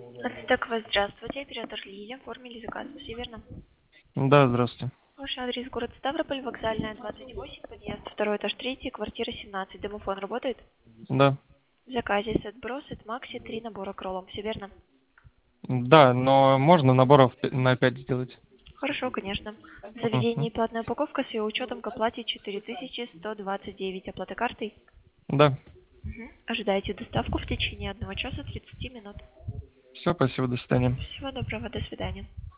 Так, вас здравствуйте, оператор Лиля, оформили заказ, все верно? Да, здравствуйте. Ваш адрес город Ставрополь, вокзальная 28, подъезд, второй этаж, 3, квартира 17. Домофон работает? Да. В заказе сет Бро, сет Макси, 3 набора кролом, все верно? Да, но можно наборов на 5 сделать. Хорошо, конечно. Заведение Мгм. и платная упаковка с ее учетом к оплате 4129. Оплата картой? Да. Ожидайте доставку в течение 1 часа 30 минут. Все, спасибо, до свидания. Всего доброго, до свидания.